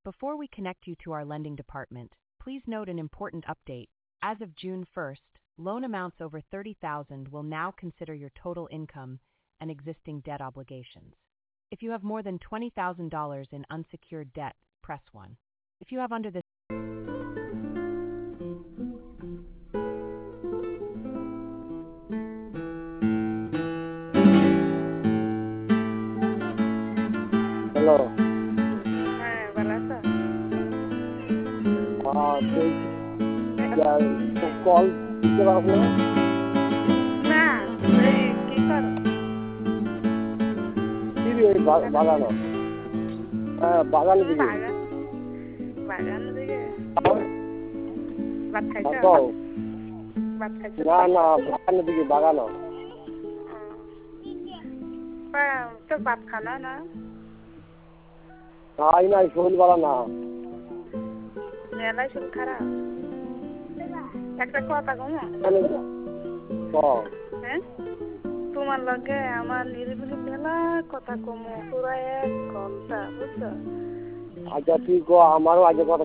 Before we connect you to our lending department, please note an important update. As of June 1st, loan amounts over $30,000 will now consider your total income and existing debt obligations. If you have more than $20,000 in unsecured debt, press 1. If you have under this hello. হ্যাঁ, ভালো আছো? Call দিতে পারবো না। না, এই কি করো? বাগানো, হ্যাঁ বাগানের দিকে। বাগানের দিকে ভাত খাইছো? ভাত খাইছো? না না, বাগানের দিকে বাগানো। তোর ভাত খানা না? নাই নাই, শরীর ভালো না। মেলাই শরীর খারাপ। একটা কথা কম। হ্যাঁ, তোমার লগে আমার নিরিবিলি মেলা কথা কম পুরো 1 ঘন্টা, বুঝছো? আচ্ছা তুই আমারও আগে কথা